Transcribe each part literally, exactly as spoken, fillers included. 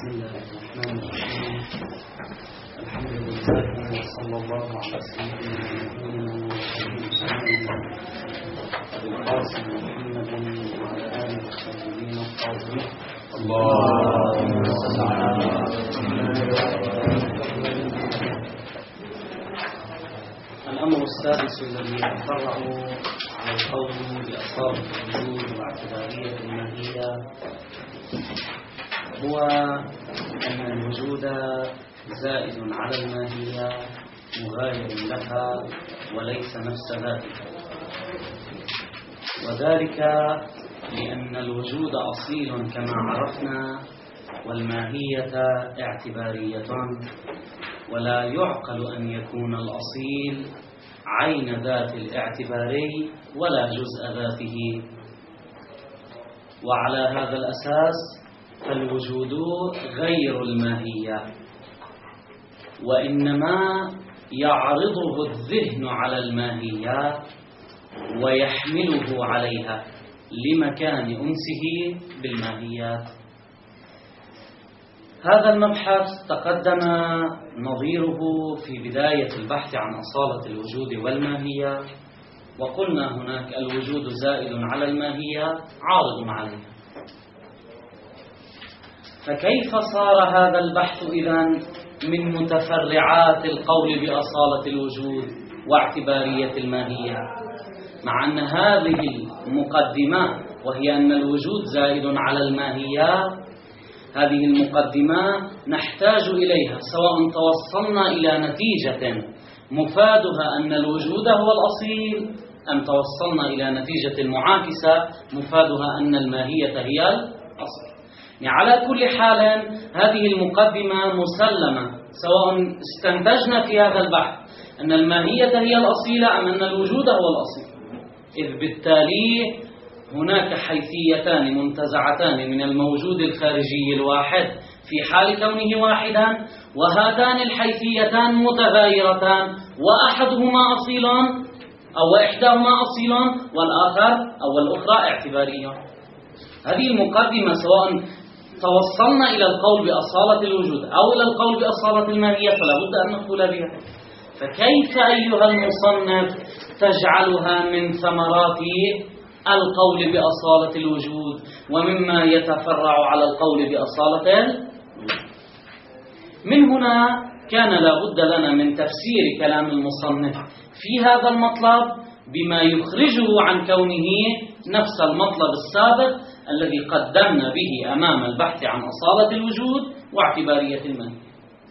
بسم الله الرحمن الرحيم. الحمد لله صلى الله على سيدنا محمد أبي القاسم محمد وعلى آله الطيبين الطاهرين. اللهم صل على الأمر السادس الذي يتفرع على القول بأصالة الوجود واعتبارية الماهية هو أن الوجود زائد على الماهية مغاير لها وليس نفس ذاتها، وذلك لأن الوجود أصيل كما عرفنا والماهية اعتبارية، ولا يعقل أن يكون الأصيل عين ذات الاعتباري ولا جزء ذاته. وعلى هذا الأساس فالوجود غير الماهية، وإنما يعرضه الذهن على الماهية ويحمله عليها لمكان أنسه بالماهيات. هذا المبحث تقدم نظيره في بداية البحث عن أصالة الوجود والماهية، وقلنا هناك الوجود زائد على الماهية عارض عليها. فكيف صار هذا البحث إذن من متفرعات القول بأصالة الوجود واعتبارية الماهية، مع أن هذه المقدمة وهي أن الوجود زائد على الماهية، هذه المقدمة نحتاج إليها سواء توصلنا إلى نتيجة مفادها أن الوجود هو الأصيل، أم توصلنا إلى نتيجة معاكسة مفادها أن الماهية هي الأصل. يعني على كل حال هذه المقدمة مسلمة، سواء استنتجنا في هذا البحث أن الماهية هي الأصيلة أم أن الوجود هو الأصيل، إذ بالتالي هناك حيثيتان منتزعتان من الموجود الخارجي الواحد في حال كونه واحدا، وهاتان الحيثيتان متغايرتان، وأحدهما أصيل أو إحداهما أصيل والآخر أو الأخرى اعتبارية. هذه المقدمة سواء توصلنا إلى القول بأصالة الوجود أو إلى القول بأصالة الماهية فلا بد أن نقول بها. فكيف أيها المصنف تجعلها من ثمرات القول بأصالة الوجود ومما يتفرع على القول بأصالة الوجود؟ من هنا كان لا بد لنا من تفسير كلام المصنف في هذا المطلب بما يخرجه عن كونه نفس المطلب السابق الذي قدمنا به أمام البحث عن أصالة الوجود واعتبارية الماهية.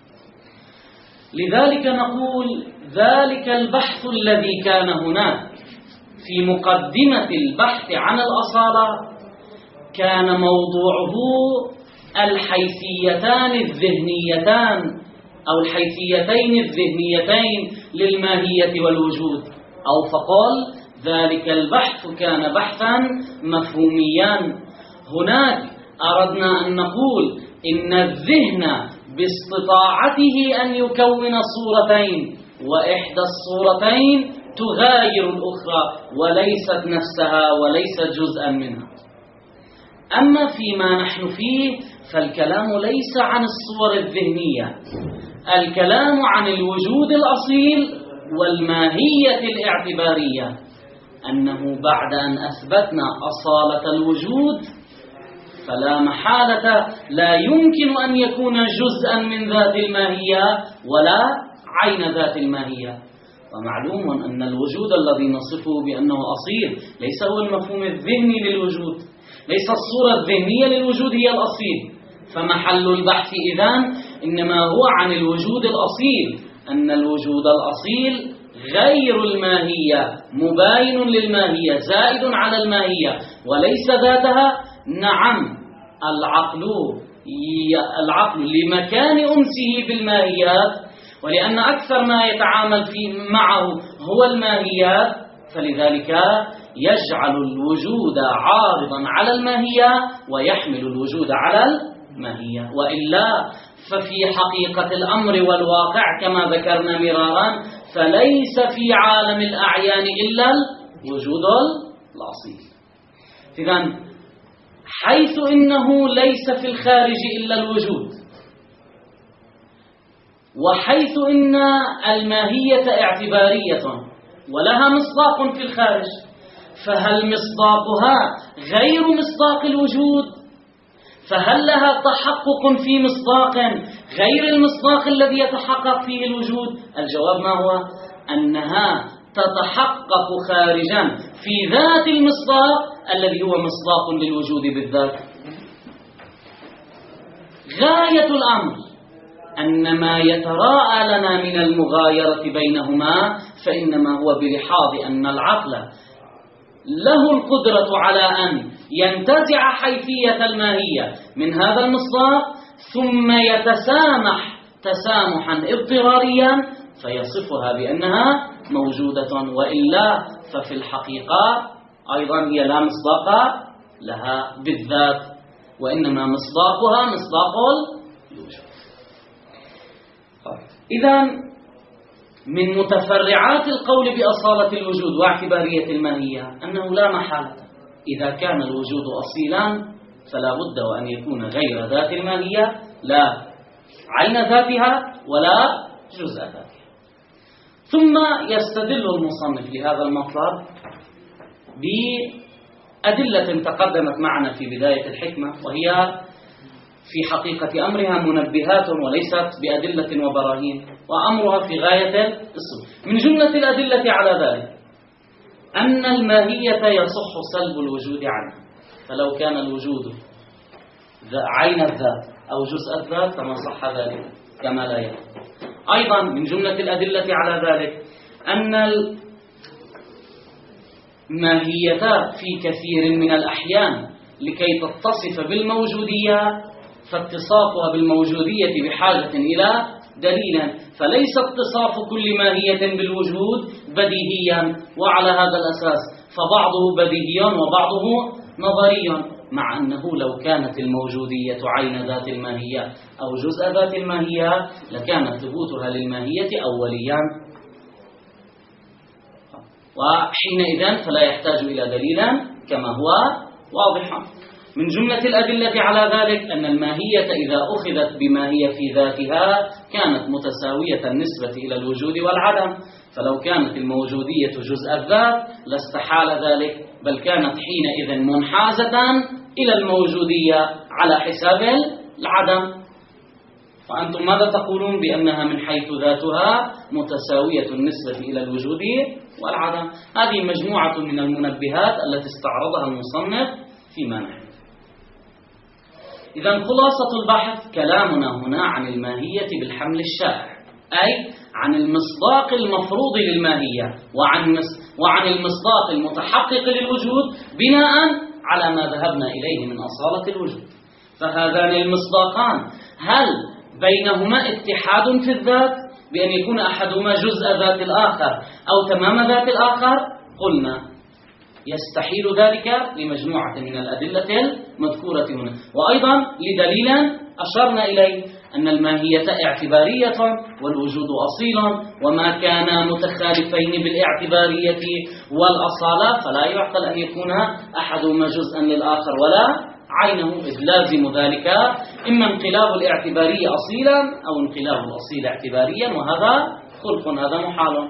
لذلك نقول ذلك البحث الذي كان هناك في مقدمة البحث عن الأصالة كان موضوعه الحيثيتان الذهنيتان أو الحيثيتين الذهنيتين للماهية والوجود، أو فقال ذلك البحث كان بحثا مفهوميا. هناك أردنا أن نقول إن الذهن باستطاعته أن يكون صورتين، وإحدى الصورتين تغاير الأخرى وليست نفسها وليست جزءا منها. أما فيما نحن فيه فالكلام ليس عن الصور الذهنية، الكلام عن الوجود الأصيل والماهية الاعتبارية، أنه بعد أن أثبتنا أصالة الوجود فلا محالة لا يمكن أن يكون جزءا من ذات الماهية ولا عين ذات الماهية. ومعلوم أن الوجود الذي نصفه بأنه أصيل ليس هو المفهوم الذهني للوجود، ليس الصورة الذهنية للوجود هي الأصيل. فمحل البحث إذن إنما هو عن الوجود الأصيل، أن الوجود الأصيل غير الماهية مباين للماهية زائد على الماهية وليس ذاتها. نعم العقل العقل لمكان أنسه بالماهيات، ولأن أكثر ما يتعامل فيه معه هو الماهيات، فلذلك يجعل الوجود عارضا على الماهية ويحمل الوجود على الماهية. وإلا ففي حقيقة الأمر والواقع كما ذكرنا مرارا فليس في عالم الأعيان إلا الوجود الأصيل. إذن حيث إنه ليس في الخارج إلا الوجود، وحيث إن الماهية اعتبارية ولها مصداق في الخارج، فهل مصداقها غير مصداق الوجود؟ فهل لها تحقق في مصداق غير المصداق الذي يتحقق فيه الوجود؟ الجواب ما هو؟ أنها تتحقق خارجا في ذات المصداق الذي هو مصداق للوجود بالذات. غاية الأمر أن ما يتراءى لنا من المغايرة بينهما فإنما هو بلحاظ أن العقل له القدرة على أن ينتزع حيثية الماهية من هذا المصداق ثم يتسامح تسامحا اضطراريا فيصفها بأنها موجودة، وإلا ففي الحقيقة أيضا هي لا مصداق لها بالذات، وإنما مصداقها مصداق الوجود. إذن من متفرعات القول بأصالة الوجود واعتبارية الماهية أنه لا محالة إذا كان الوجود أصيلا فلا بد وأن يكون غير ذات الماهية، لا عين ذاتها ولا جزء ذاتها. ثم يستدل المصنف لهذا المطلب بأدلة تقدمت معنا في بداية الحكمة، وهي في حقيقة أمرها منبهات وليست بأدلة وبراهين، وأمرها في غاية السوء. من جملة الأدلة على ذلك أن الماهية يصح سلب الوجود عنها، فلو كان الوجود عين الذات أو جزء الذات فما صح ذلك كما لا يكون. أيضا من جملة الأدلة على ذلك أن الماهية في كثير من الأحيان لكي تتصف بالموجودية فاتصافها بالموجودية بحاجة إلى دليل، فليس اتصاف كل ماهية بالوجود بديهيا، وعلى هذا الأساس فبعضه بديهي وبعضه نظري، مع أنه لو كانت الموجودية عين ذات الماهية أو جزء ذات الماهية لكان ثبوتها للماهية أوليا، وحينئذ فلا يحتاج إلى دليل كما هو واضح. من جملة الأدلة على ذلك أن الماهية إذا أخذت بما هي في ذاتها كانت متساوية النسبة إلى الوجود والعدم، فلو كانت الموجودية جزء الذات لاستحال ذلك، بل كانت حينئذ منحازة إلى الموجودية على حساب العدم. فأنتم ماذا تقولون؟ بأنها من حيث ذاتها متساوية النسبة إلى الوجود والعدم. هذه مجموعة من المنبهات التي استعرضها المصنف فيما نحن. إذن خلاصة البحث كلامنا هنا عن الماهية بالحمل الشائع، أي عن المصداق المفروض للماهية وعن وعن المصداق المتحقق للوجود بناء على ما ذهبنا إليه من أصالة الوجود. فهذان المصداقان هل بينهما اتحاد في الذات بأن يكون أحدهما جزء ذات الآخر أو تمام ذات الآخر؟ قلنا يستحيل ذلك لمجموعة من الأدلة المذكورة هنا، وأيضا لدليل أشرنا إليه أن الماهية اعتبارية والوجود أصيل، وما كان متخالفين بالاعتبارية والأصالة فلا يعقل أن يكون أحدهما جزءا للآخر ولا عينه، إذ لازم ذلك إما انقلاب الاعتباري أصيلا أو انقلاب الأصيل اعتباريا، وهذا خلق، هذا محال.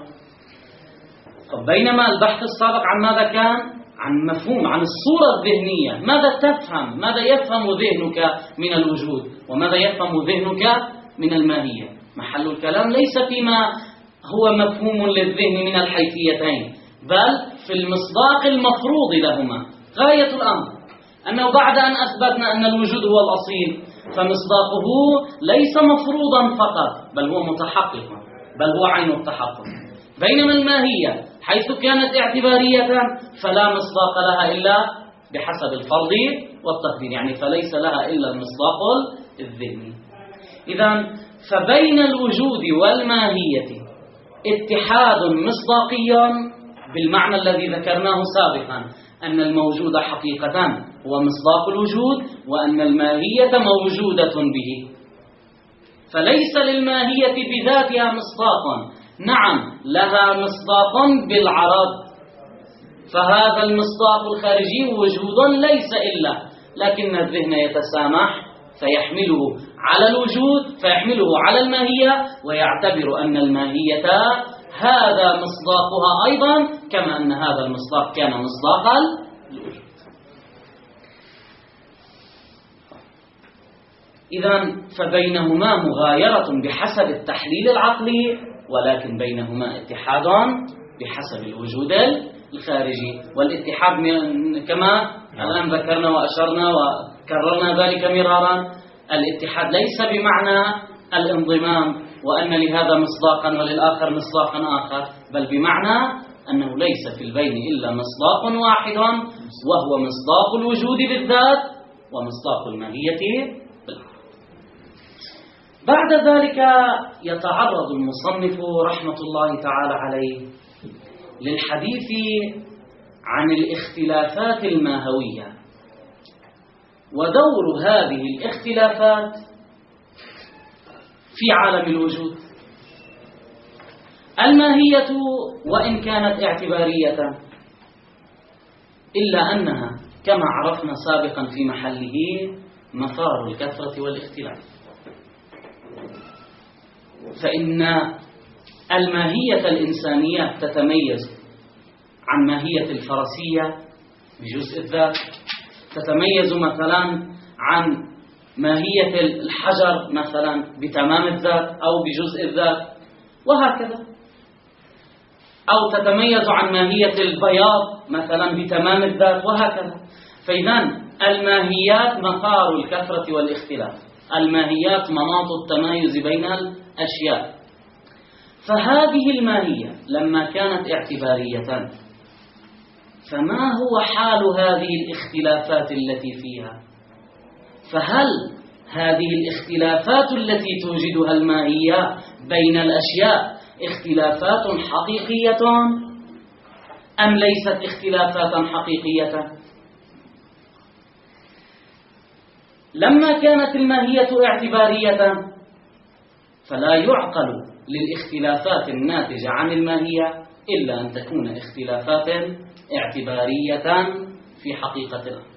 بينما البحث السابق عن ماذا كان؟ عن مفهوم، عن الصورة الذهنية، ماذا تفهم، ماذا يفهم ذهنك من الوجود وماذا يفهم ذهنك من الماهية. محل الكلام ليس فيما هو مفهوم للذهن من الحيثيتين، بل في المصداق المفروض لهما. غاية الأمر أنه بعد أن أثبتنا أن الوجود هو الأصيل فمصداقه ليس مفروضا فقط بل هو متحقق، بل هو عين التحقق. بينما الماهية حيث كانت اعتبارية فلا مصداق لها إلا بحسب الفرض والتقدير، يعني فليس لها إلا المصداق الذهني. إذن فبين الوجود والماهية اتحاد مصداقي بالمعنى الذي ذكرناه سابقا، أن الموجود حقيقة هو مصداق الوجود وأن الماهية موجودة به، فليس للماهية بذاتها مصداق، نعم لها مصداق بالعرض، فهذا المصداق الخارجي وجود ليس إلا، لكن الذهن يتسامح فيحمله على الوجود فيحمله على الماهية، ويعتبر أن الماهية هذا مصداقها أيضا، كما أن هذا المصداق كان مصداق الوجود. إذن فبينهما مغايرة بحسب التحليل العقلي، ولكن بينهما اتحاد بحسب الوجود الخارجي. والاتحاد كما الآن ذكرنا وأشرنا وكررنا ذلك مرارا، الاتحاد ليس بمعنى الانضمام وأن لهذا مصداقا وللآخر مصداقا آخر، بل بمعنى أنه ليس في البين إلا مصداق واحد، وهو مصداق الوجود بالذات ومصداق الماهية بالعقل. بعد ذلك يتعرض المصنف رحمة الله تعالى عليه للحديث عن الاختلافات الماهوية ودور هذه الاختلافات في عالم الوجود. الماهية وإن كانت اعتبارية إلا أنها كما عرفنا سابقا في محله مثار الكثرة والاختلاف، فإن الماهية الإنسانية تتميز عن ماهية الفرسية بجزء الذات، تتميز مثلا عن ماهية الحجر مثلا بتمام الذات أو بجزء الذات، وهكذا، أو تتميز عن ماهية البياض مثلا بتمام الذات، وهكذا. فإذن الماهيات مثار الكثرة والاختلاف، الماهيات مناط التمايز بين الأشياء. فهذه الماهية لما كانت اعتبارية، فما هو حال هذه الاختلافات التي فيها؟ فهل هذه الاختلافات التي توجدها الماهية بين الأشياء اختلافات حقيقية أم ليست اختلافات حقيقية؟ لما كانت الماهية اعتبارية فلا يعقل للاختلافات الناتجة عن الماهية إلا أن تكون اختلافات اعتبارية في حقيقة الأمر.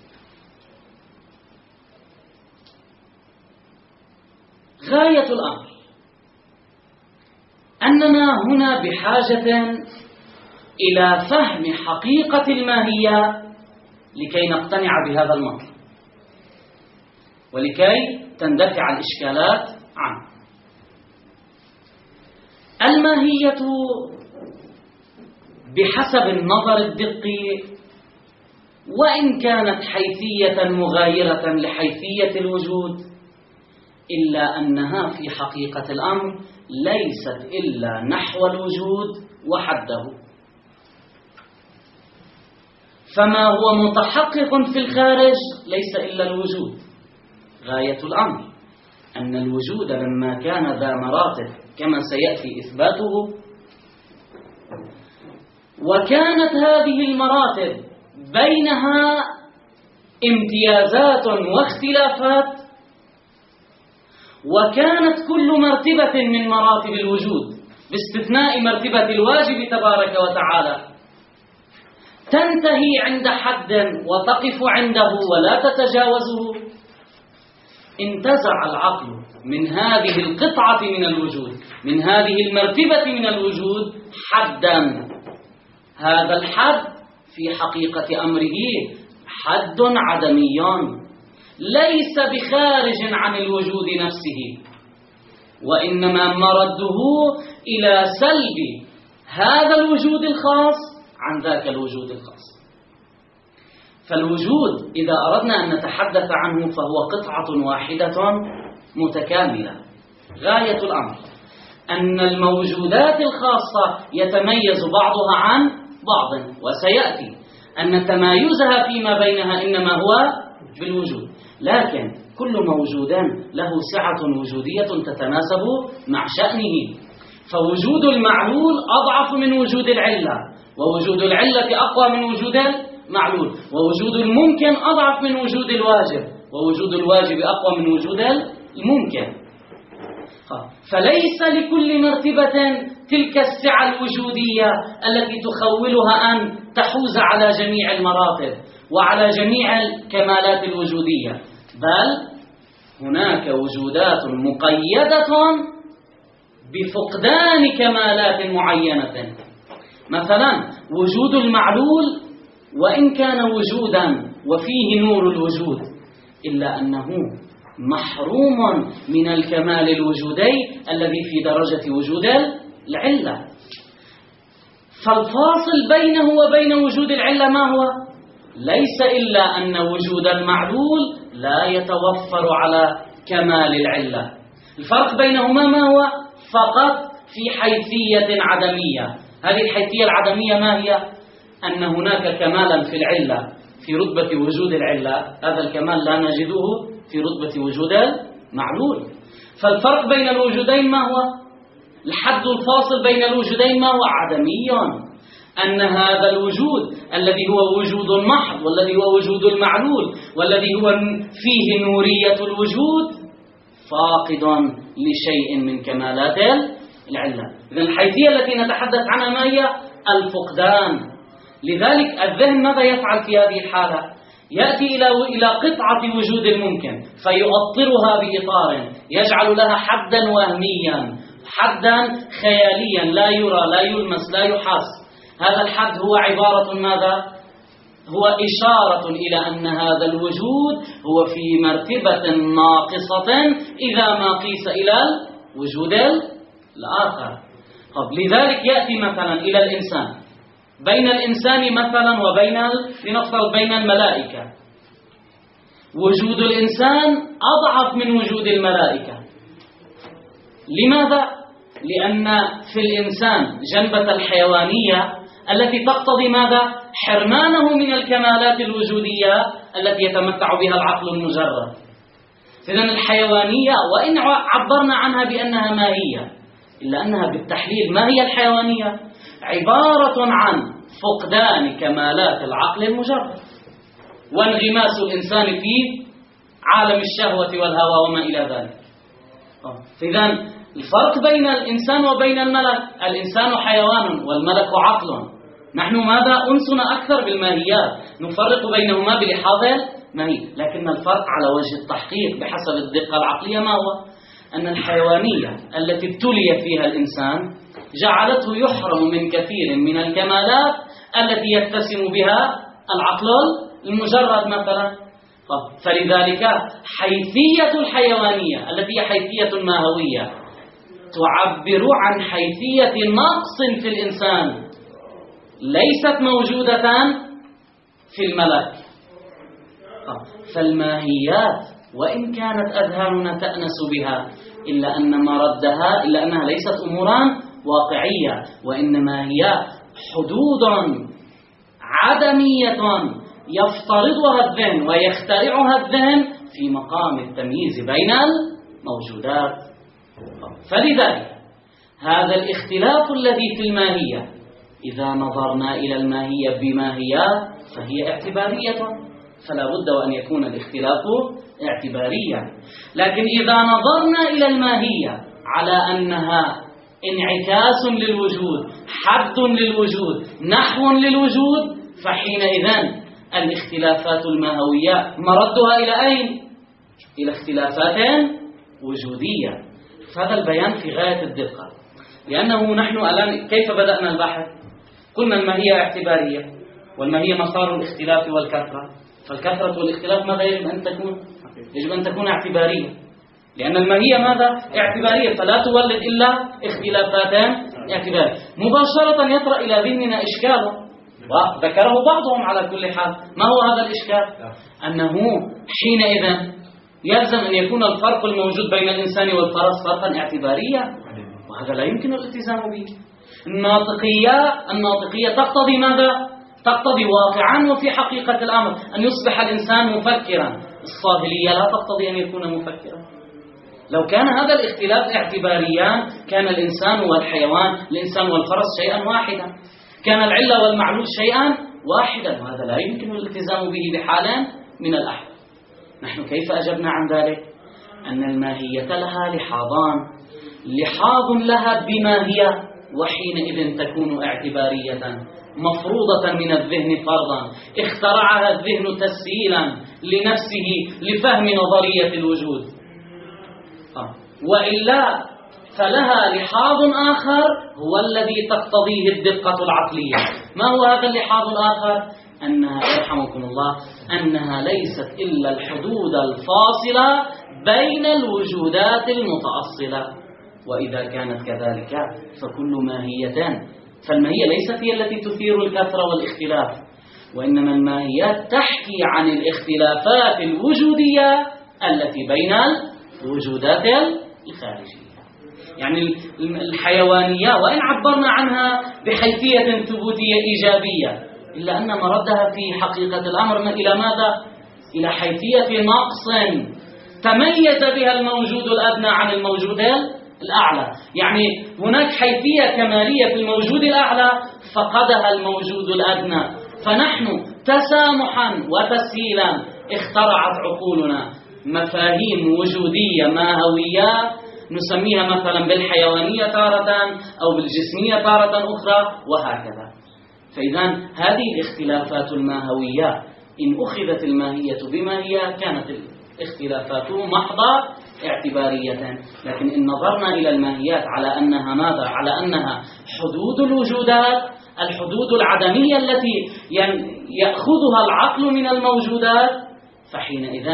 غاية الأمر أننا هنا بحاجة إلى فهم حقيقة الماهية لكي نقتنع بهذا المطلب ولكي تندفع الإشكالات عنه. الماهية بحسب النظر الدقي وإن كانت حيثية مغايرة لحيثية الوجود، إلا أنها في حقيقة الأمر ليست إلا نحو الوجود وحده. فما هو متحقق في الخارج ليس إلا الوجود. غاية الأمر أن الوجود لما كان ذا مراتب كما سيأتي إثباته، وكانت هذه المراتب بينها امتيازات واختلافات، وكانت كل مرتبة من مراتب الوجود باستثناء مرتبة الواجب تبارك وتعالى تنتهي عند حد وتقف عنده ولا تتجاوزه، انتزع العقل من هذه القطعة من الوجود، من هذه المرتبة من الوجود حدا. هذا الحد في حقيقة أمره حد عدمي ليس بخارج عن الوجود نفسه، وإنما مرده إلى سلب هذا الوجود الخاص عن ذاك الوجود الخاص. فالوجود إذا أردنا أن نتحدث عنه فهو قطعة واحدة متكاملة. غاية الأمر أن الموجودات الخاصة يتميز بعضها عن بعض، وسيأتي أن تمايزها فيما بينها إنما هو بالوجود، لكن كل موجود له سعة وجودية تتناسب مع شأنه. فوجود المعلول أضعف من وجود العلة، ووجود العلة أقوى من وجود المعلول، ووجود الممكن أضعف من وجود الواجب، ووجود الواجب أقوى من وجود الممكن. فليس لكل مرتبة تلك السعة الوجودية التي تخولها أن تحوز على جميع المراتب وعلى جميع الكمالات الوجودية، بل هناك وجودات مقيدة بفقدان كمالات معينة. مثلا وجود المعلول وإن كان وجودا وفيه نور الوجود، إلا أنه محروم من الكمال الوجودي الذي في درجة وجود العلة. فالفاصل بينه وبين وجود العلة ما هو؟ ليس إلا أن وجود المعلول لا يتوفر على كمال العلة. الفرق بينهما ما هو؟ فقط في حيثية عدمية. هذه الحيثية العدمية ما هي؟ أن هناك كمالا في العلة في رتبة وجود العلة، هذا الكمال لا نجده في رتبة وجود المعلول. فالفرق بين الوجودين ما هو؟ الحد الفاصل بين الوجودين ما هو؟ عدمي. أن هذا الوجود الذي هو وجود محض والذي هو وجود المعلول والذي هو فيه نورية الوجود فاقد لشيء من كمالات العلة. إذن الحيثية التي نتحدث عنها ما هي؟ الفقدان. لذلك الذهن ماذا يفعل في هذه الحالة؟ يأتي إلى إلى قطعة وجود الممكن فيؤطرها بإطار يجعل لها حدا وهميا، حدا خياليا لا يرى لا يلمس لا يحس. هذا الحد هو عبارة ماذا؟ هو إشارة إلى أن هذا الوجود هو في مرتبة ناقصة إذا ما قيس إلى الوجود الآخر. طب لذلك يأتي مثلا إلى الإنسان، بين الإنسان مثلا وبين لنفترض بين الملائكة، وجود الإنسان أضعف من وجود الملائكة. لماذا؟ لأن في الإنسان جنبة الحيوانية التي تقتضي ماذا؟ حرمانه من الكمالات الوجودية التي يتمتع بها العقل المجرد. إذن الحيوانية وإن عبرنا عنها بأنها ماهية، إلا أنها بالتحليل ما هي الحيوانية؟ عبارة عن فقدان كمالات العقل المجرد وانغماس الإنسان في عالم الشهوة والهوى وما إلى ذلك. إذن الفرق بين الإنسان وبين الملك، الإنسان حيوان والملك عقل. نحن ماذا؟ أنسنا أكثر بالماهيات، نفرق بينهما بلحاظ الماهي، لكن الفرق على وجه التحقيق بحسب الدقة العقلية ما هو؟ أن الحيوانية التي ابتلي فيها الإنسان جعلته يحرم من كثير من الكمالات التي يتسم بها العقل المجرد مثلا. فلذلك حيثية الحيوانية التي هي حيثية ماهوية تعبر عن حيثية نقص في الإنسان ليست موجودة في الملك. فالماهيات وإن كانت أذهاننا تأنس بها إلا أن مردها إلا أنها ليست أمورا واقعية، وإنما هي حدود عدمية يفترضها الذهن ويخترعها الذهن في مقام التمييز بين الموجودات. فلذلك هذا الاختلاف الذي في الماهية إذا نظرنا إلى الماهية بماهيات فهي اعتبارية، فلا بد وأن يكون الاختلاف اعتباريا. لكن إذا نظرنا إلى الماهية على أنها انعكاس للوجود، حد للوجود، نحو للوجود، فحينئذ الاختلافات الماهوية مردها إلى أين؟ إلى اختلافات وجودية. هذا البيان في غاية الدقة، لأنه نحن الآن كيف بدأنا البحث؟ قلنا الماهية اعتبارية، والماهية مسار الاختلاف والكثرة، فالكثرة والاختلاف ماذا يجب أن تكون؟ يجب أن تكون اعتبارية، لأن الماهية ماذا؟ اعتبارية، فلا تولد إلا اختلافات اعتبارية. مباشرة يطرأ إلى ذهننا إشكال وذكره بعضهم على كل حال. ما هو هذا الإشكال؟ أنه حينئذ يلزم أن يكون الفرق الموجود بين الإنسان والفرس فرقا اعتباريا، وهذا لا يمكن الالتزام به. الناطقية الناطقية تقتضي ماذا؟ تقتضي واقعا وفي حقيقة الأمر أن يصبح الإنسان مفكرا. الصاهلية لا تقتضي أن يكون مفكرا. لو كان هذا الاختلاف اعتباريا كان الإنسان والحيوان، الإنسان والفرس شيئا واحدا، كان العلة والمعلول شيئا واحدا، وهذا لا يمكن الالتزام به بحال من الأحوال. نحن كيف أجبنا عن ذلك؟ أن الماهية لها لحاظان، لحاظ لها بماهية وحينئذ تكون اعتبارية مفروضة من الذهن فرضا اخترعها الذهن تسهيلا لنفسه لفهم نظرية الوجود. وإلا فلها لحاظ آخر هو الذي تقتضيه الدقة العقلية. ما هو هذا اللحاظ الآخر؟ أنها يرحمكم الله أنها ليست إلا الحدود الفاصلة بين الوجودات المتأصلة، وإذا كانت كذلك فكل ماهية فالماهية ليست هي التي تثير الكثرة والاختلاف، وإنما الماهيات تحكي عن الاختلافات الوجودية التي بين الوجودات الخارجية. يعني الحيوانية وإن عبرنا عنها بحيثية ثبوتية إيجابية إلا أن مردها في حقيقة الأمر إلى ماذا؟ إلى حيثية نقص تميز بها الموجود الأدنى عن الموجود الأعلى. يعني هناك حيثية كمالية في الموجود الأعلى فقدها الموجود الأدنى، فنحن تسامحا وتسهيلا اخترعت عقولنا مفاهيم وجودية ماهوية نسميها مثلا بالحيوانية تارة أو بالجسمية تارة أخرى وهكذا. فإذا هذه الاختلافات الماهوية إن أخذت الماهية بما هي كانت الاختلافات محضة اعتبارية، لكن إن نظرنا إلى الماهيات على أنها ماذا؟ على أنها حدود الوجودات، الحدود العدمية التي يأخذها العقل من الموجودات، فحينئذ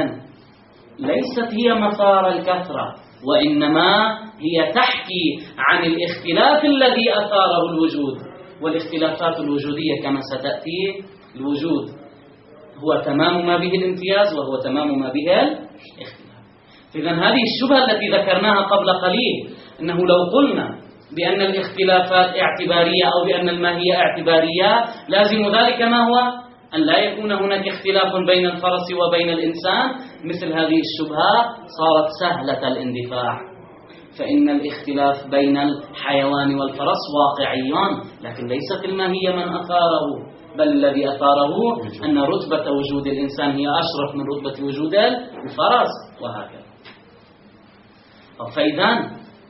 ليست هي مسار الكثرة، وإنما هي تحكي عن الاختلاف الذي أثاره الوجود. والاختلافات الوجودية كما ستأتي الوجود هو تمام ما به الامتياز وهو تمام ما به الاختلاف. إذن هذه الشبهة التي ذكرناها قبل قليل أنه لو قلنا بأن الاختلافات اعتبارية أو بأن الماهية اعتبارية لازم ذلك ما هو؟ أن لا يكون هناك اختلاف بين الفرس وبين الإنسان. مثل هذه الشبهة صارت سهلة الاندفاع، فإن الاختلاف بين الحيوان والفرس واقعيان، لكن ليس في الماهية من أثاره، بل الذي أثاره أن رتبة وجود الإنسان هي أشرف من رتبة وجود الفرس وهكذا. فإذا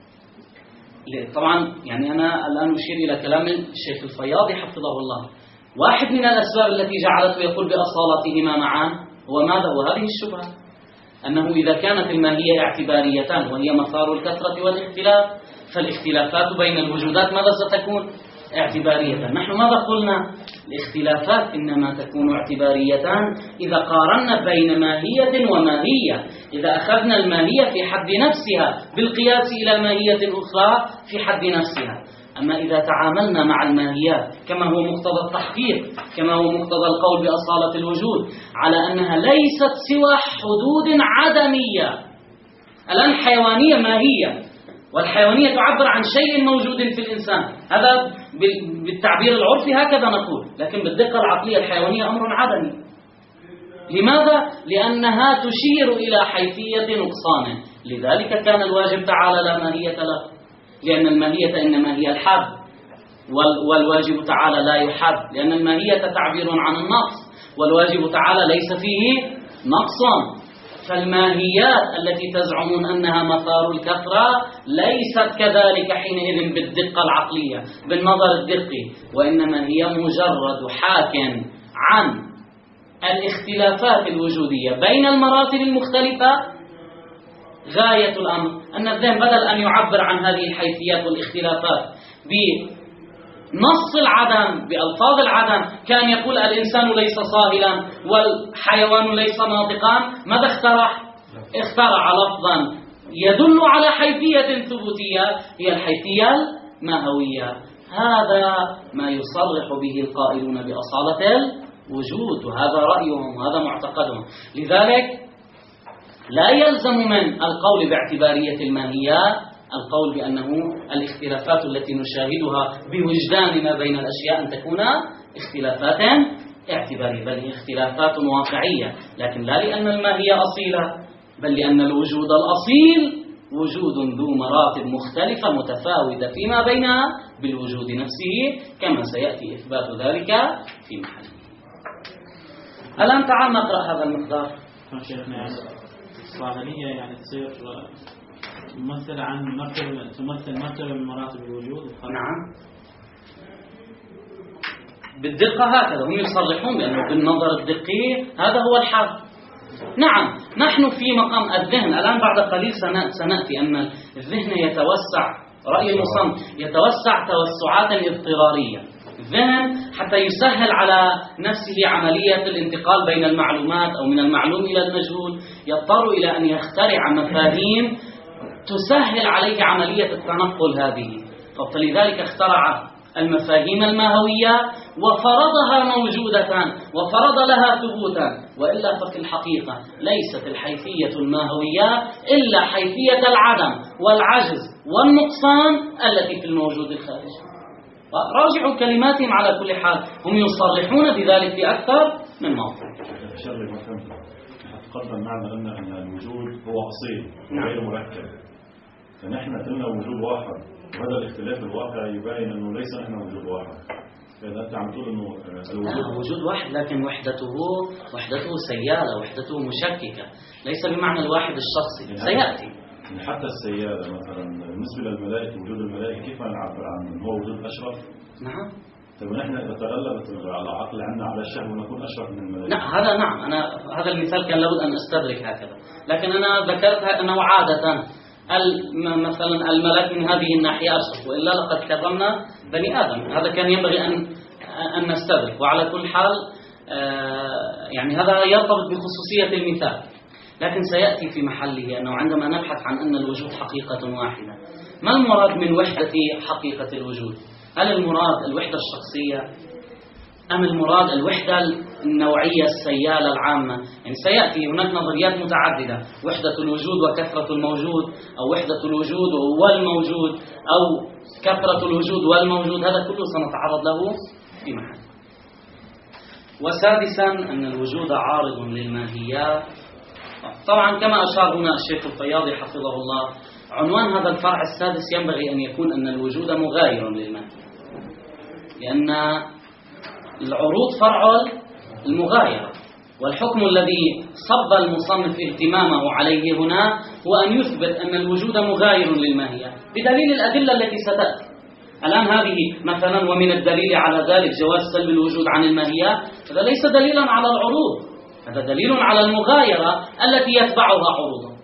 طبعا يعني أنا الآن أشير إلى كلام الشيخ الفياضي حفظه الله. واحد من الأسباب التي جعلته يقول بأصالتهما معا هو ماذا؟ وهذه الشبهة أنه إذا كانت الماهية اعتباريتان وهي مسار الكثرة والاختلاف، فالاختلافات بين الوجودات ماذا ستكون؟ اعتبارية. نحن ماذا قلنا؟ الاختلافات إنما تكون اعتباريتان إذا قارنا بين ماهية وماهية، إذا أخذنا الماهية في حد نفسها بالقياس إلى ماهية أخرى في حد نفسها. أما إذا تعاملنا مع الماهيات كما هو مقتضى التحقيق، كما هو مقتضى القول بأصالة الوجود، على أنها ليست سوى حدود عدمية. الآن الحيوانية ماهية، والحيوانية تعبر عن شيء موجود في الإنسان، هذا بالتعبير العرفي هكذا نقول، لكن بالدقة العقلية الحيوانية أمر عدمي. لماذا؟ لأنها تشير إلى حيثية نقصان، لذلك كان الواجب تعالى لا ماهية له، لأن الماهية إنما هي الحد، والواجب تعالى لا يحد، لأن الماهية تعبير عن النقص، والواجب تعالى ليس فيه نقص. فالماهيات التي تزعمون أنها مثار الكثرة ليست كذلك حينئذ بالدقة العقلية بالنظر الدقي، وإنما هي مجرد حاك عن الاختلافات الوجودية بين المراتب المختلفة. غاية الأمر أن الذهن بدل أن يعبر عن هذه الحيثيات والاختلافات بنص العدم بألفاظ العدم، كان يقول الإنسان ليس صاهلا والحيوان ليس ناطقا، ماذا اخترع؟ اخترع لفظا يدل على حيثية ثبوتية هي الحيثية الماهوية. هذا ما يصرح به القائلون بأصالة الوجود، وهذا رأيهم وهذا معتقدهم. لذلك لا يلزم من القول باعتبارية الماهيات القول بأنه الاختلافات التي نشاهدها بوجداننا بين الأشياء أن تكون اختلافات اعتبارية، بل اختلافات واقعية، لكن لا لأن الماهية أصيلة، بل لأن الوجود الأصيل وجود ذو مراتب مختلفة متفاوتة فيما بينها بالوجود نفسه، كما سيأتي إثبات ذلك في محله. الآن تعال نقرأ هذا المقدار. الصاهلية يعني تصير تمثل عن مرتبة تمثل مرتبة من مراتب الوجود. نعم بالدقة هكذا هم يصرحون بأنه بالنظر الدقي هذا هو الحق. نعم، نحن في مقام الذهن الآن بعد قليل سنأتي أن الذهن يتوسع، رأي المصنف يتوسع توسعات اضطرارية. الذهن حتى يسهل على نفسه عملية الانتقال بين المعلومات أو من المعلوم إلى المجهول يضطر إلى أن يخترع مفاهيم تسهل عليه عملية التنقل هذه. فلذلك اخترع المفاهيم الماهوية وفرضها موجودة وفرض لها ثبوتا، وإلا ففي الحقيقة ليست الحيثية الماهوية إلا حيثية العدم والعجز والنقصان التي في الموجود الخارجي. راجعوا كلماتهم على كل حال، هم يصرحون بذلك في أكثر من موضوع. تقدم معنا أن أن الوجود هو أصيل غير مركب، فنحن قلنا وجود واحد، وهذا الاختلاف الواقع يبين أنه ليس نحن وجود واحد. فإذا أنت عم تقول أنه الوجود وجود واحد لكن وحدته وحدته سيالة، وحدته مشككة، ليس بمعنى الواحد الشخصي. سيأتي حتى السيادة مثلا بالنسبة للملائكة، وجود الملائكة كيف نعبر عنه؟ هو وجود أشرف؟ نعم. طيب نحن إذا تغلبت العقل عنا على الشهوة نكون أشرف من الملائكة. نعم هذا نعم، أنا هذا المثال كان لابد أن أستدرك هكذا، لكن أنا ذكرت أنه عادة مثلا الملك من هذه الناحية أشرف، وإلا لقد كرمنا بني آدم. هذا كان ينبغي أن أن نستدرك. وعلى كل حال يعني هذا يرتبط بخصوصية المثال، لكن سيأتي في محله أنه عندما نبحث عن أن الوجود حقيقة واحدة، ما المراد من وحدة حقيقة الوجود؟ هل المراد الوحدة الشخصية أم المراد الوحدة النوعية السيالة العامة؟ يعني سيأتي هناك نظريات متعددة، وحدة الوجود وكثرة الموجود، أو وحدة الوجود والموجود، أو كثرة الوجود والموجود. هذا كله سنتعرض له في محل. وسادسا أن الوجود عارض للماهيات. طبعا كما أشار هنا الشيخ الفياضي حفظه الله، عنوان هذا الفرع السادس ينبغي أن يكون أن الوجود مغاير للماهية، لأن العروض فرع المغايرة، والحكم الذي صب المصنف اهتمامه عليه هنا هو أن يثبت أن الوجود مغاير للماهية بدليل الأدلة التي ستأتي الآن. هذه مثلا ومن الدليل على ذلك جواز سلب الوجود عن الماهية، هذا ليس دليلا على العروض، هذا دليل على المغايرة التي يتبعها عروضا.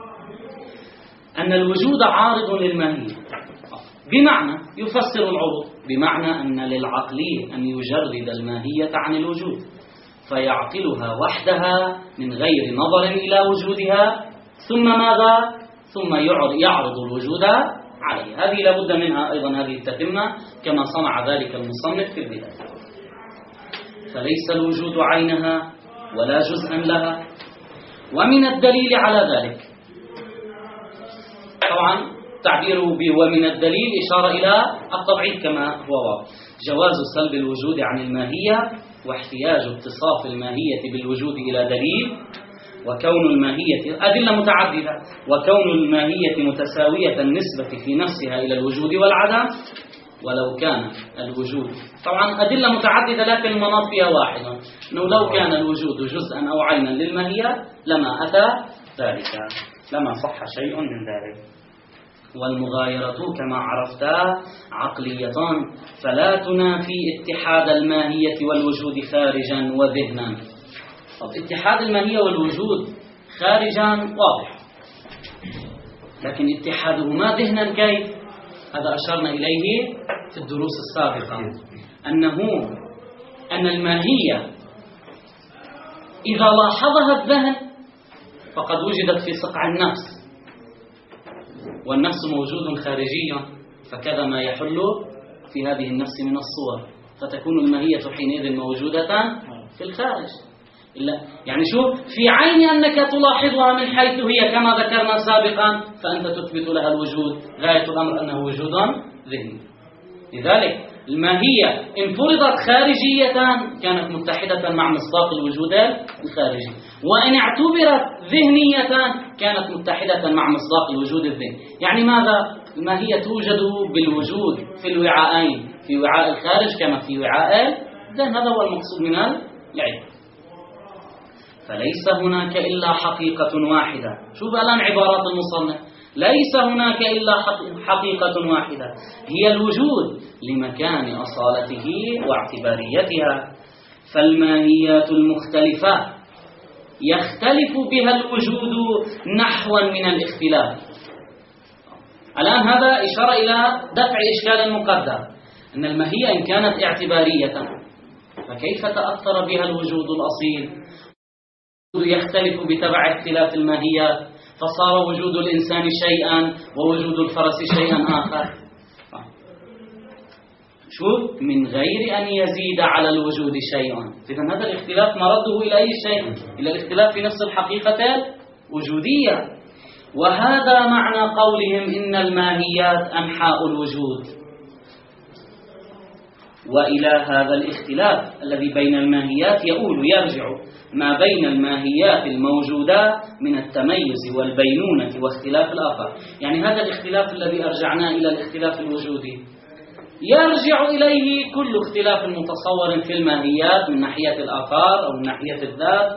أن الوجود عارض للماهية بمعنى يفسر العروض بمعنى أن للعقل أن يجرد الماهية عن الوجود فيعقلها وحدها من غير نظر إلى وجودها، ثم ماذا؟ ثم يعرض الوجود عليه. هذه لابد منها أيضا هذه التتمة كما صنع ذلك المصنف في البداية. فليس الوجود عينها ولا جزءا لها. ومن الدليل على ذلك، طبعا تعبيره به ومن الدليل إشارة إلى التبعيض كما هو واضح، جواز سلب الوجود عن الماهية واحتياج اتصاف الماهية بالوجود إلى دليل، وكون الماهية أدلة متعددة، وكون الماهية متساوية النسبة في نفسها إلى الوجود والعدم، ولو كان الوجود طبعا أدلة متعددة لكن المناط فيها واحدة، أنه لو كان الوجود جزءا أو عينا للماهية لما أتى ذلك، لما صح شيء من ذلك. والمغايرة كما عرفتا عقليتان، فلا تنافي اتحاد الماهية والوجود خارجا وذهنا. طب اتحاد الماهية والوجود خارجا واضح، لكن اتحادهما ذهنا كيف؟ هذا أشرنا إليه في الدروس السابقة، أنه أن الماهية إذا لاحظها الذهن فقد وجدت في صقع النفس، والنفس موجود خارجي، فكذا ما يحل في هذه النفس من الصور، فتكون الماهية حينئذ موجودة في الخارج. إلا يعني شوف، في عين أنك تلاحظها من حيث هي كما ذكرنا سابقا، فأنت تثبت لها الوجود، غاية الأمر أنه وجود ذهني. لذلك الماهية إن فرضت خارجية كانت متحدة مع مصداق الوجود الخارجي، وإن اعتبرت ذهنية كانت متحدة مع مصداق الوجود الذهني. يعني ماذا؟ الماهية توجد بالوجود في الوعاءين، في وعاء الخارج كما في وعاء الذهن. هذا هو المقصود من العلم. فليس هناك إلا حقيقة واحدة. شوف الآن عبارات المصنف، ليس هناك إلا حقيقة واحدة هي الوجود لمكان أصالته واعتباريتها. فالماهيات المختلفة يختلف بها الوجود نحوا من الاختلاف. الآن هذا إشارة إلى دفع إشكال مقدر، أن الماهية إن كانت اعتبارية فكيف تأثر بها الوجود الأصيل؟ يختلف بتبع اختلاف الماهيات، فصار وجود الإنسان شيئا ووجود الفرس شيئا آخر. شوف، من غير أن يزيد على الوجود شيء. إذن هذا الاختلاف مرده إلى أي شيء؟ إلى الاختلاف في نفس الحقيقة الوجودية. وهذا معنى قولهم إن الماهيات أنحاء الوجود. وإلى هذا الاختلاف الذي بين الماهيات يؤول يرجع ما بين الماهيات الموجودة من التميز والبينونة واختلاف الآفاق. يعني هذا الاختلاف الذي أرجعنا إلى الاختلاف الوجودي يرجع إليه كل اختلاف متصور في الماهيات من ناحية الآفاق أو من ناحية الذات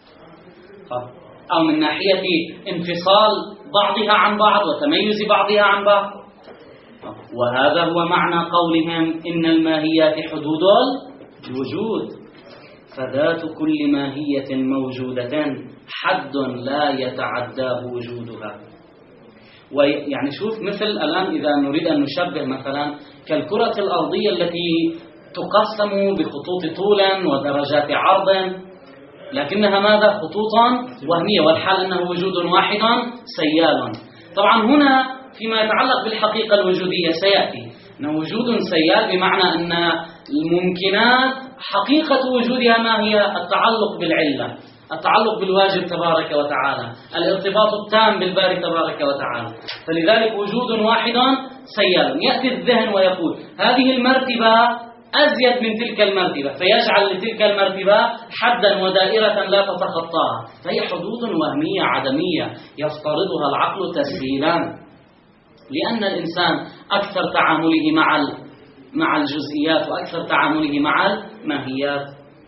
أو من ناحية انفصال بعضها عن بعض وتميز بعضها عن بعض. وهذا هو معنى قولهم إن الماهيات حدود الوجود. فذات كل ماهية موجودة حد لا يتعداه وجودها. ويعني شوف، مثل الآن إذا نريد أن نشبه مثلا كالكرة الأرضية التي تقسم بخطوط طولا ودرجات عرض، لكنها ماذا؟ خطوطا وهمية، والحال أنه وجود واحد سيال. طبعا هنا فيما يتعلق بالحقيقة الوجودية سيأتي أنه وجود سيال بمعنى أن الممكنات حقيقة وجودها ما هي؟ التعلق بالعلة، التعلق بالواجب تبارك وتعالى، الارتباط التام بالباري تبارك وتعالى. فلذلك وجود واحد سيال. يأتي الذهن ويقول هذه المرتبة أزيد من تلك المرتبة، فيجعل لتلك المرتبة حدا ودائرة لا تتخطاها، فهي حدود وهمية عدمية يفترضها العقل تسهيلا، لأن الإنسان أكثر تعامله مع مع الجزئيات وأكثر تعامله مع الماهيات.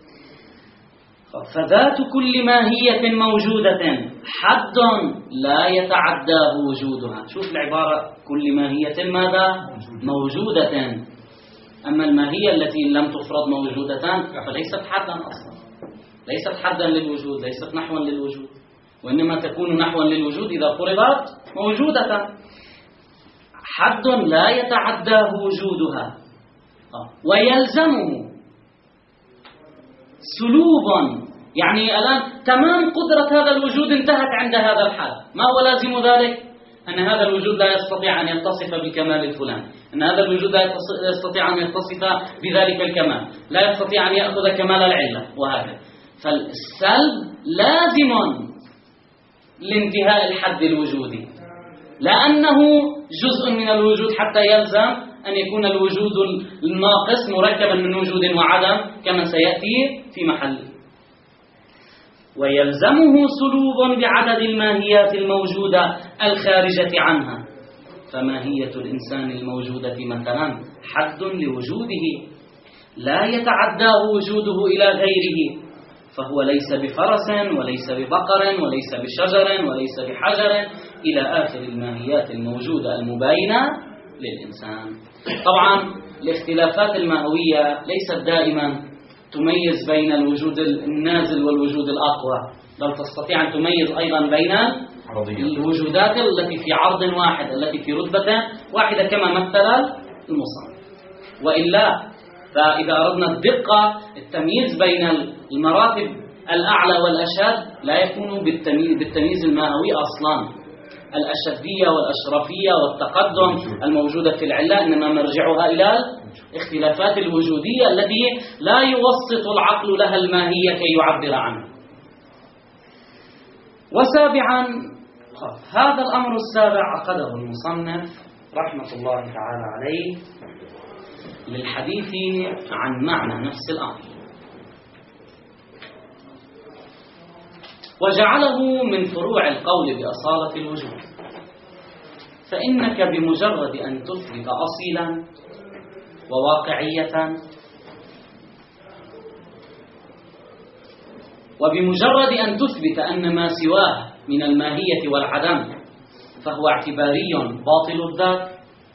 فذات كل ماهية موجودة حد لا يتعداه وجودها. شوف العبارة، كل ماهية ماذا؟ موجودة. أما الماهية التي لم تفرض موجودة فليست حدا أصلا، ليست حدا للوجود، ليست نحوا للوجود، وإنما تكون نحوا للوجود إذا فرضت موجودة. حد لا يتعداه وجودها ويلزمه سلوب. يعني الآن تمام قدرة هذا الوجود انتهت عند هذا الحد. ما هو لازم ذلك؟ أن هذا الوجود لا يستطيع أن يتصف بالكمال الفلاني، أن هذا الوجود لا يستطيع أن يتصف بذلك الكمال، لا يستطيع أن يأخذ كمال العلة، وهكذا. فالسلب لازم لانتهاء الحد الوجودي، لأنه جزء من الوجود حتى يلزم أن يكون الوجود الناقص مركبا من وجود وعدم كما سيأتي في محله. ويلزمه سلوب بعدد الماهيات الموجودة الخارجة عنها. فماهية الإنسان الموجودة مثلا حد لوجوده لا يتعداه وجوده إلى غيره، فهو ليس بفرس وليس ببقر وليس بشجر وليس بحجر إلى آخر الماهيات الموجودة المباينة للإنسان. طبعا الاختلافات الماهوية ليست دائما تميز بين الوجود النازل والوجود الأقوى، بل تستطيع أن تميز أيضا بين الوجودات التي في عرض واحد، التي في رتبة واحدة كما مثل المصنف. وإلا فإذا أردنا الدقة التمييز بين المراتب الأعلى والأشد لا يكون بالتمييز الماهوي أصلا. الأشدية والأشرفية والتقدم الموجودة في العلة إنما مرجعها إلى الاختلافات الوجودية التي لا يوسط العقل لها الماهية كي يعبر عنها. وسابعا، هذا الأمر السابع عقده المصنف رحمة الله تعالى عليه للحديث عن معنى نفس الأمر، وجعله من فروع القول بأصالة الوجود. فإنك بمجرد أن تثبت أصيلا وواقعية، وبمجرد أن تثبت أن ما سواه من الماهية والعدم فهو اعتباري باطل الذات،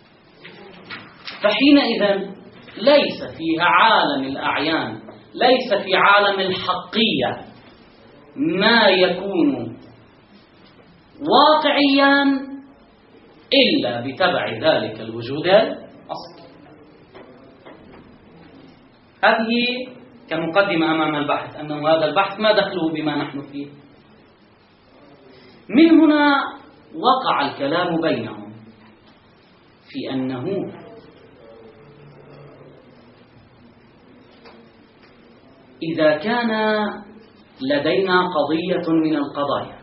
فحينئذ ليس في عالم الأعيان، ليس في عالم الحقية ما يكون واقعيا إلا بتبع ذلك الوجود الأصلي. هذه كمقدمة أمام البحث، أنه هذا البحث ما دخله بما نحن فيه. من هنا وقع الكلام بينهم في أنه إذا كان لدينا قضية من القضايا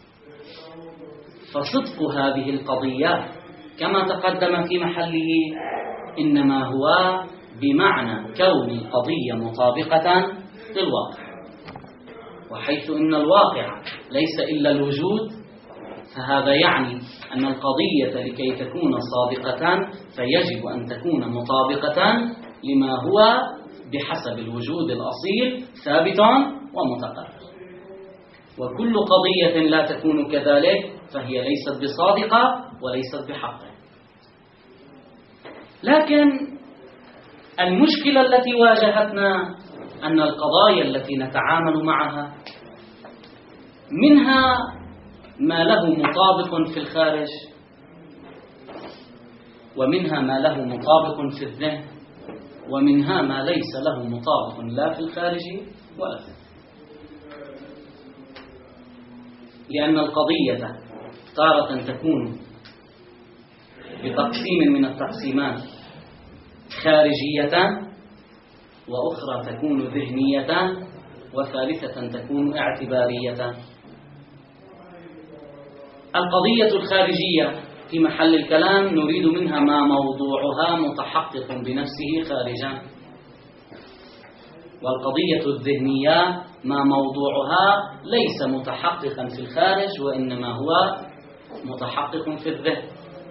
فصدق هذه القضية كما تقدم في محله إنما هو بمعنى كون القضية مطابقة للواقع، وحيث إن الواقع ليس إلا الوجود، فهذا يعني أن القضية لكي تكون صادقة فيجب أن تكون مطابقة لما هو بحسب الوجود الأصيل ثابت ومتقرر. وكل قضية لا تكون كذلك فهي ليست بصادقة وليست بحق. لكن المشكلة التي واجهتنا أن القضايا التي نتعامل معها منها ما له مطابق في الخارج، ومنها ما له مطابق في الذهن، ومنها ما ليس له مطابق لا في الخارج ولا في الذهن. لأن القضية تارة تكون بتقسيم من التقسيمات خارجية، وأخرى تكون ذهنية، وثالثة تكون اعتبارية. القضية الخارجية في محل الكلام نريد منها ما موضوعها متحقق بنفسه خارجا، والقضية الذهنية ما موضوعها ليس متحققا في الخارج وإنما هو متحقق في الذهن.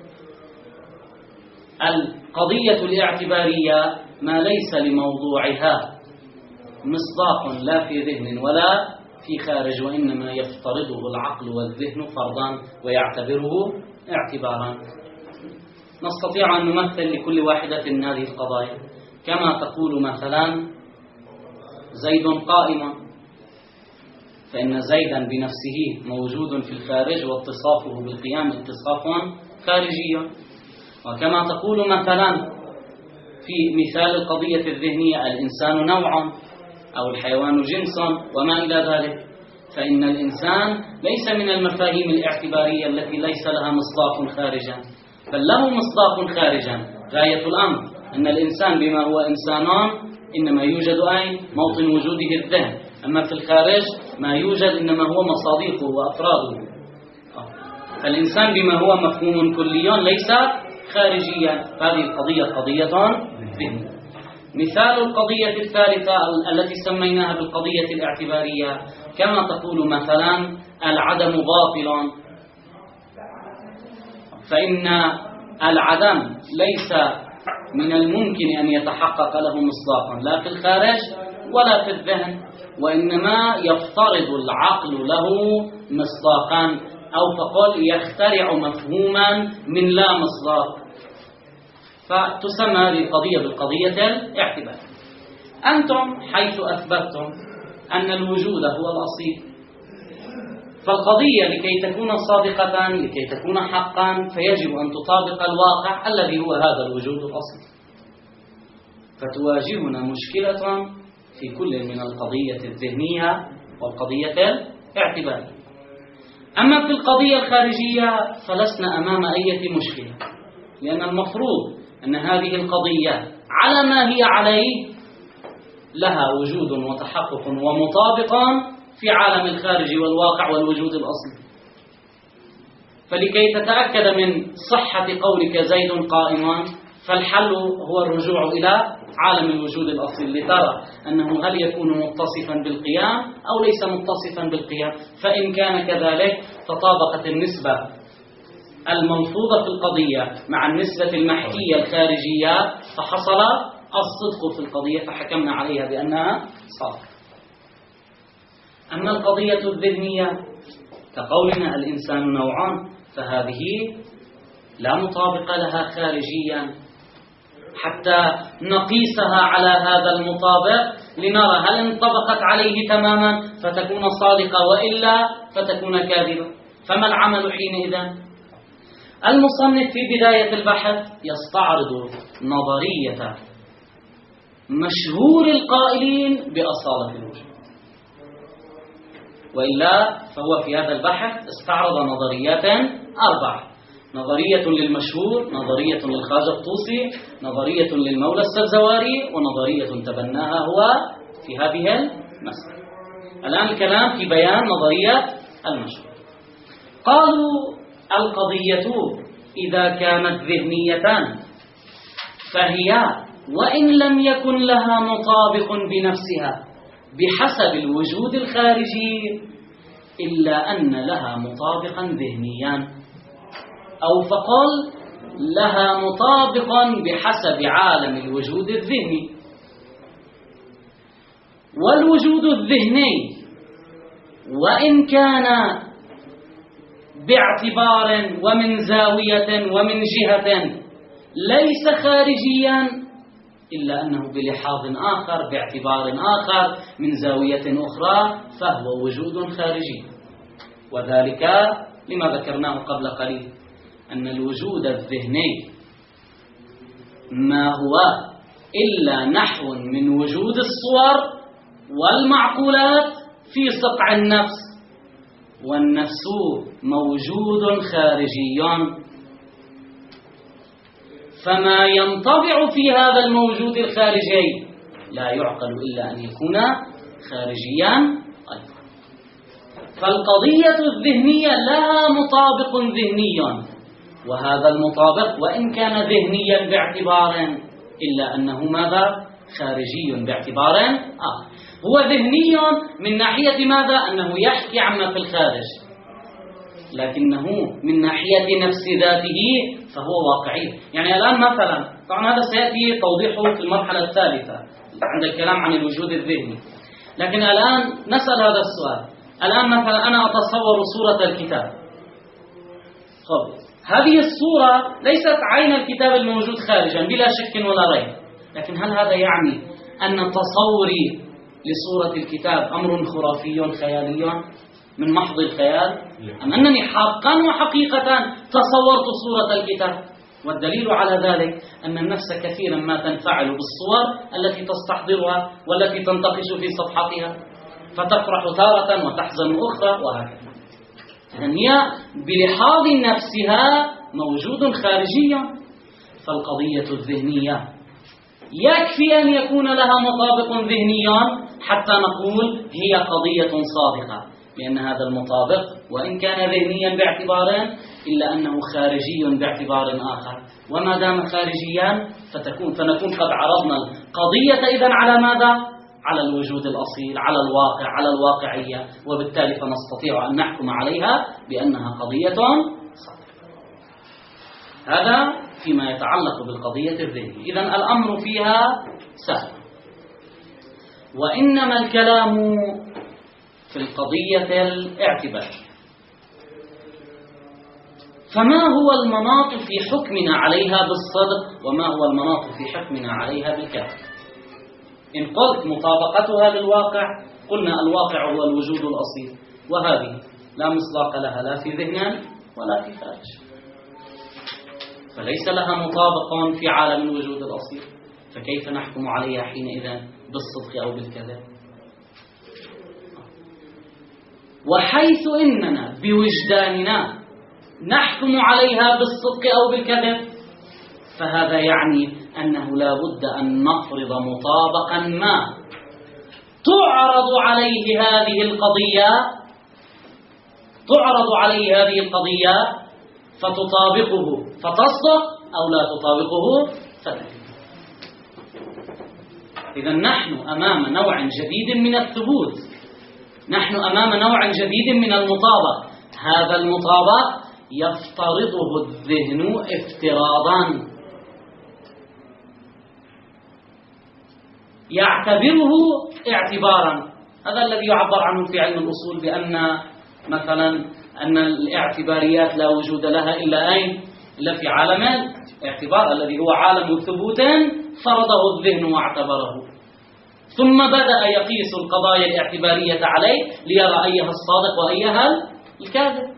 القضية الاعتبارية ما ليس لموضوعها مصداق لا في ذهن ولا في خارج، وإنما يفترضه العقل والذهن فرضا ويعتبره اعتبارا. نستطيع أن نمثل لكل واحدة من هذه القضايا، كما تقول مثلا زيد قائم، فإن زيدا بنفسه موجود في الخارج واتصافه بالقيام اتصاف خارجي. وكما تقول مثلا في مثال القضية الذهنية الإنسان نوع أو الحيوان جنس وما إلى ذلك، فإن الإنسان ليس من المفاهيم الاعتبارية التي ليس لها مصداق خارجا، بل له مصداق خارجا. غاية الأمر أن الإنسان بما هو إنسان إنما يوجد أين موطن وجوده الذهن، أما في الخارج ما يوجد إنما هو مصادقه وأفراده. فالإنسان بما هو مفهوم كلي ليس خارجيا. هذه القضية قضية ذهنية. مثال القضية الثالثة التي سميناها بالقضية الاعتبارية، كما تقول مثلا العدم باطل، فإن العدم ليس من الممكن أن يتحقق له مصداقا لا في الخارج ولا في الذهن، وإنما يفترض العقل له مصداقا، أو فقل يخترع مفهوما من لا مصداق، فتسمى هذه القضية بالقضية الاعتبارية. أنتم حيث أثبتتم أن الوجود هو الأصيل، فالقضية لكي تكون صادقة لكي تكون حقا فيجب أن تطابق الواقع الذي هو هذا الوجود الأصلي. فتواجهنا مشكلة في كل من القضية الذهنية والقضية الاعتبارية. أما في القضية الخارجية فلسنا أمام أي مشكلة، لأن المفروض أن هذه القضية على ما هي عليه لها وجود وتحقق ومطابق في عالم الخارج والواقع والوجود الأصلي. فلكي تتأكد من صحة قولك زيد قائم، فالحل هو الرجوع إلى عالم الوجود الأصلي لترى أنه هل يكون متصفا بالقيام أو ليس متصفا بالقيام. فإن كان كذلك تطابقت النسبة الملفوظة في القضية مع النسبة المحكية الخارجية، فحصل الصدق في القضية فحكمنا عليها بأنها صادقة. أما القضية الذهنية كقولنا الإنسان نوعان، فهذه لا مطابق لها خارجيا، حتى نقيسها على هذا المطابق لنرى هل انطبقت عليه تماما فتكون صادقة وإلا فتكون كاذبة. فما العمل حينئذ؟ المصنف في بداية البحث يستعرض نظرية مشهور القائلين بأصالة الوجود، وإلا فهو في هذا البحث استعرض نظريات أربع: نظرية للمشهور، نظرية للخواجة الطوسي، نظرية للمولى السبزواري، ونظرية تبناها هو في هذه المسألة. الآن الكلام في بيان نظرية المشهور. قالوا القضية إذا كانت ذهنية فهي وإن لم يكن لها مطابق بنفسها بحسب الوجود الخارجي إلا أن لها مطابقا ذهنيا، أو فقال لها مطابقا بحسب عالم الوجود الذهني. والوجود الذهني وإن كان باعتبار ومن زاوية ومن جهة ليس خارجيا إلا أنه بلحاظ آخر باعتبار آخر من زاوية أخرى فهو وجود خارجي. وذلك لما ذكرناه قبل قليل، أن الوجود الذهني ما هو إلا نحو من وجود الصور والمعقولات في صقع النفس، والنفس موجود خارجي، فما ينطبع في هذا الموجود الخارجي لا يعقل إلا أن يكون خارجيا أيضا. فالقضية الذهنية لها مطابق ذهني، وهذا المطابق وإن كان ذهنيا باعتبار إلا أنه ماذا؟ خارجي باعتبار آخر. هو ذهني من ناحية ماذا؟ أنه يحكي عما في الخارج، لكنه من ناحية نفس ذاته فهو واقعي. يعني الآن مثلا، طبعا هذا سيأتي توضيحه في المرحلة الثالثة عند الكلام عن الوجود الذهني، لكن الآن نسأل هذا السؤال. الآن مثلا أنا أتصور صورة الكتاب، خب هذه الصورة ليست عين الكتاب الموجود خارجا بلا شك ولا ريب، لكن هل هذا يعني أن تصوري لصورة الكتاب أمر خرافي خيالي من محض الخيال، أم أنني حقا وحقيقة تصورت صورة الكتاب؟ والدليل على ذلك أن النفس كثيرا ما تنفعل بالصور التي تستحضرها والتي تنتقش في صفحتها، فتفرح تارة وتحزن أخرى وهكذا. إذن هي بلحاظ نفسها موجود خارجي. فالقضية الذهنية يكفي أن يكون لها مطابق ذهني حتى نقول هي قضية صادقة، لأن هذا المطابق وإن كان ذهنيا باعتبارين إلا أنه خارجي باعتبار آخر. وما دام خارجيا فتكون فنكون قد عرضنا القضية إذن على ماذا؟ على الوجود الأصيل، على الواقع، على الواقعية، وبالتالي فنستطيع أن نحكم عليها بأنها قضية صادقة. هذا فيما يتعلق بالقضية الذهنية. إذن الأمر فيها سهل. وإنما الكلام في القضية الاعتبارية. فما هو المناط في حكمنا عليها بالصدق، وما هو المناط في حكمنا عليها بالكذب؟ إن قلت مطابقتها للواقع، قلنا الواقع هو الوجود الأصيل، وهذه لا مصداق لها لا في ذهن ولا في خارج، فليس لها مطابق في عالم الوجود الأصيل، فكيف نحكم عليها حينئذ بالصدق أو بالكذب؟ وحيث إننا بوجداننا نحكم عليها بالصدق أو بالكذب، فهذا يعني أنه لا بد أن نفرض مطابقا ما تعرض عليه هذه القضية تعرض عليه هذه القضية فتطابقه فتصدق، أو لا تطابقه فتكذب. إذا نحن أمام نوع جديد من الثبوت، نحن أمام نوع جديد من المطابق. هذا المطابق يفترضه الذهن افتراضا، يعتبره اعتبارا. هذا الذي يعبر عنه في علم الأصول بأن مثلا أن الاعتباريات لا وجود لها إلا أين؟ إلا في عالم اعتبار الذي هو عالم ثبوت فرضه الذهن واعتبره، ثم بدأ يقيس القضايا الاعتبارية عليه ليرى أيها الصادق وأيها الكاذب.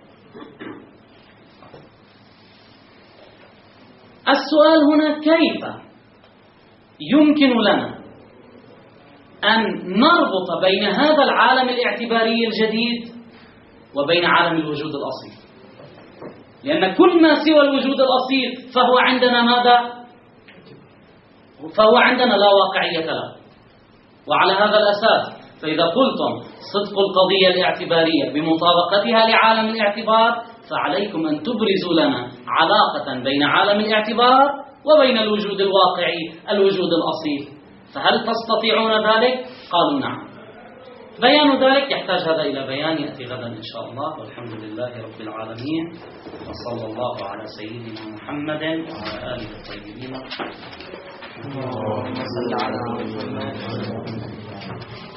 السؤال هنا كيف يمكن لنا أن نربط بين هذا العالم الاعتباري الجديد وبين عالم الوجود الأصيل؟ لأن كل ما سوى الوجود الأصيل فهو عندنا ماذا؟ فهو عندنا لا واقعية له. وعلى هذا الأساس فإذا قلتم صدق القضية الاعتبارية بمطابقتها لعالم الاعتبار فعليكم أن تبرزوا لنا علاقة بين عالم الاعتبار وبين الوجود الواقعي الوجود الأصيل. فهل تستطيعون ذلك؟ قالوا نعم. بيان ذلك يحتاج هذا إلى بيان يأتي غدا إن شاء الله، والحمد لله رب العالمين، وصلى الله على سيدنا محمد وعلى آله الطيبين. اللهم صل على محمد.